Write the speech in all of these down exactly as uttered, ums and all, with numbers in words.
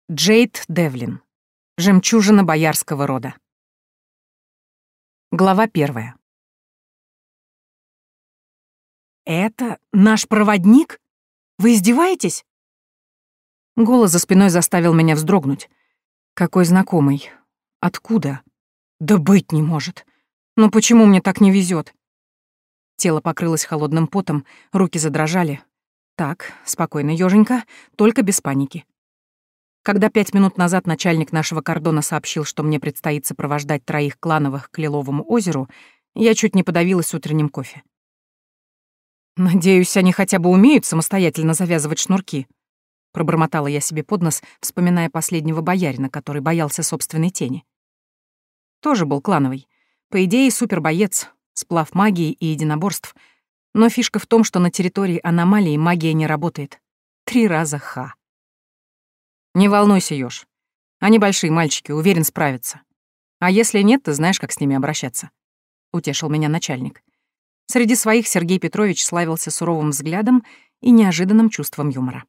Джейд Девлин. Жемчужина боярского рода. Глава первая. «Это наш проводник? Вы издеваетесь?» Голос за спиной заставил меня вздрогнуть. Какой знакомый. Откуда? Да быть не может. Но почему мне так не везет? Тело покрылось холодным потом, руки задрожали. Так, спокойно, ёженька, только без паники. Когда пять минут назад начальник нашего кордона сообщил, что мне предстоит сопровождать троих клановых к Лиловому озеру, я чуть не подавилась утренним кофе. «Надеюсь, они хотя бы умеют самостоятельно завязывать шнурки», — пробормотала я себе под нос, вспоминая последнего боярина, который боялся собственной тени. Тоже был клановый. По идее, супербоец, сплав магии и единоборств. Но фишка в том, что на территории аномалии магия не работает. Три раза ха. «Не волнуйся, Ёж. Они большие мальчики, уверен, справятся. А если нет, ты знаешь, как с ними обращаться», — утешил меня начальник. Среди своих Сергей Петрович славился суровым взглядом и неожиданным чувством юмора.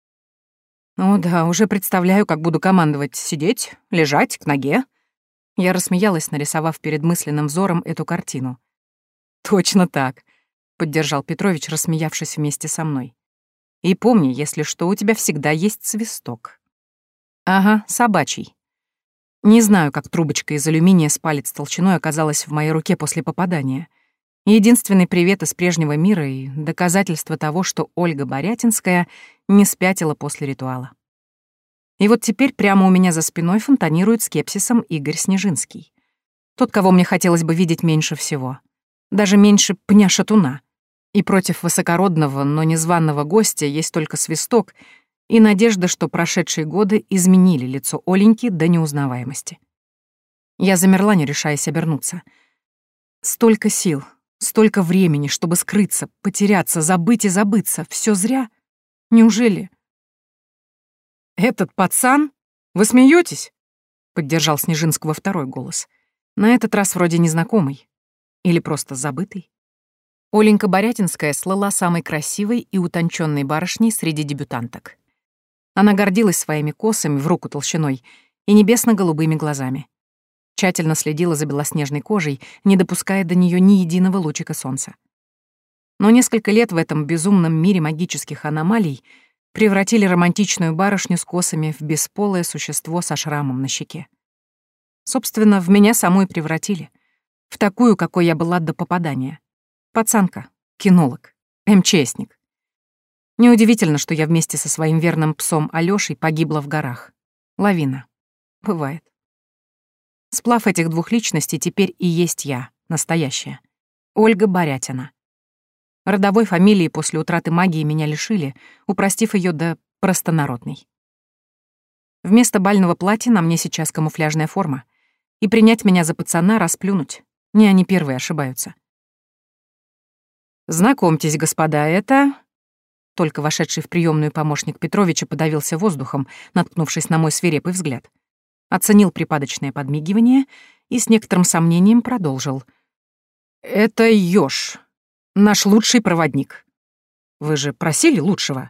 «О да, уже представляю, как буду командовать: сидеть, лежать, к ноге». Я рассмеялась, нарисовав перед мысленным взором эту картину. «Точно так», — поддержал Петрович, рассмеявшись вместе со мной. «И помни, если что, у тебя всегда есть свисток». «Ага, собачий. Не знаю, как трубочка из алюминия с палец толщиной оказалась в моей руке после попадания. Единственный привет из прежнего мира и доказательство того, что Ольга Борятинская не спятила после ритуала. И вот теперь прямо у меня за спиной фонтанирует скепсисом Игорь Снежинский. Тот, кого мне хотелось бы видеть меньше всего. Даже меньше пня-шатуна. И против высокородного, но незваного гостя есть только свисток и надежда, что прошедшие годы изменили лицо Оленьки до неузнаваемости. Я замерла, не решаясь обернуться. Столько сил, столько времени, чтобы скрыться, потеряться, забыть и забыться. Все зря? Неужели? «Этот пацан? Вы смеетесь? Поддержал Снежинского второй голос. На этот раз вроде незнакомый. Или просто забытый. Оленька Борятинская слыла самой красивой и утонченной барышней среди дебютанток. Она гордилась своими косами в руку толщиной и небесно-голубыми глазами. Тщательно следила за белоснежной кожей, не допуская до нее ни единого лучика солнца. Но несколько лет в этом безумном мире магических аномалий превратили романтичную барышню с косами в бесполое существо со шрамом на щеке. Собственно, в меня саму и превратили. В такую, какой я была до попадания. Пацанка, кинолог, МЧСник. Неудивительно, что я вместе со своим верным псом Алёшей погибла в горах. Лавина. Бывает. Сплав этих двух личностей теперь и есть я, настоящая. Ольга Борятина. Родовой фамилии после утраты магии меня лишили, упростив ее до простонародной. Вместо бального платья на мне сейчас камуфляжная форма. И принять меня за пацана расплюнуть. Не они первые ошибаются. «Знакомьтесь, господа, это...» Только вошедший в приемную помощник Петровича подавился воздухом, наткнувшись на мой свирепый взгляд. Оценил припадочное подмигивание и с некоторым сомнением продолжил. «Это Ёж, наш лучший проводник. Вы же просили лучшего?»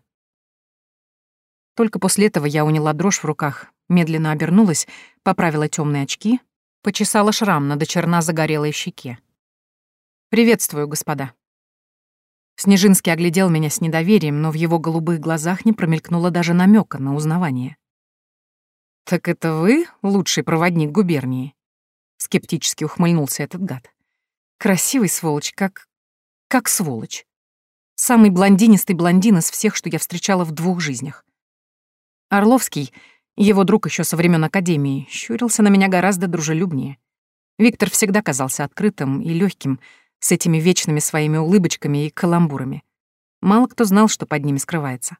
Только после этого я уняла дрожь в руках, медленно обернулась, поправила темные очки, почесала шрам на до черна загорелой щеке. «Приветствую, господа». Снежинский оглядел меня с недоверием, но в его голубых глазах не промелькнуло даже намека на узнавание. «Так это вы лучший проводник губернии?» Скептически ухмыльнулся этот гад. «Красивый сволочь, как... как сволочь. Самый блондинистый блондин из всех, что я встречала в двух жизнях. Орловский, его друг еще со времен академии, щурился на меня гораздо дружелюбнее. Виктор всегда казался открытым и легким, с этими вечными своими улыбочками и каламбурами. Мало кто знал, что под ними скрывается.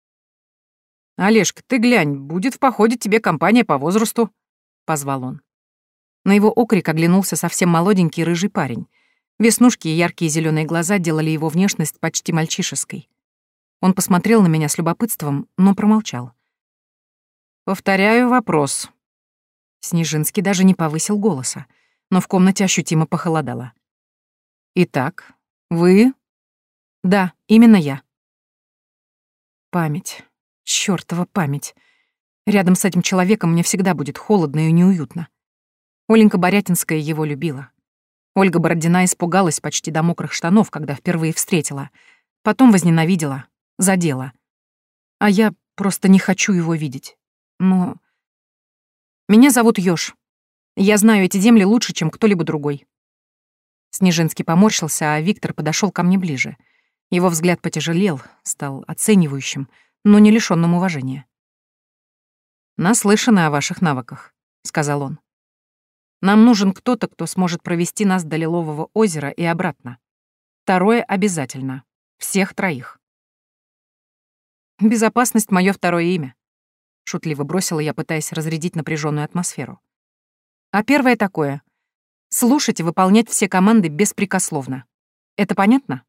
«Олежка, ты глянь, будет в походе тебе компания по возрасту», — позвал он. На его окрик оглянулся совсем молоденький рыжий парень. Веснушки и яркие зеленые глаза делали его внешность почти мальчишеской. Он посмотрел на меня с любопытством, но промолчал. «Повторяю вопрос». Снежинский даже не повысил голоса, но в комнате ощутимо похолодало. «Итак, вы...» «Да, именно я». Память. Чёртова память. Рядом с этим человеком мне всегда будет холодно и неуютно. Оленька Борятинская его любила. Ольга Бородина испугалась почти до мокрых штанов, когда впервые встретила. Потом возненавидела, задела. А я просто не хочу его видеть. Но... Меня зовут Ёж. Я знаю эти земли лучше, чем кто-либо другой. Снежинский поморщился, а Виктор подошел ко мне ближе. Его взгляд потяжелел, стал оценивающим, но не лишённым уважения. «Наслышаны о ваших навыках», — сказал он. «Нам нужен кто-то, кто сможет провести нас до Лилового озера и обратно. Второе обязательно. Всех троих». «Безопасность — моё второе имя», — шутливо бросила я, пытаясь разрядить напряженную атмосферу. «А первое такое — слушать и выполнять все команды беспрекословно. Это понятно?»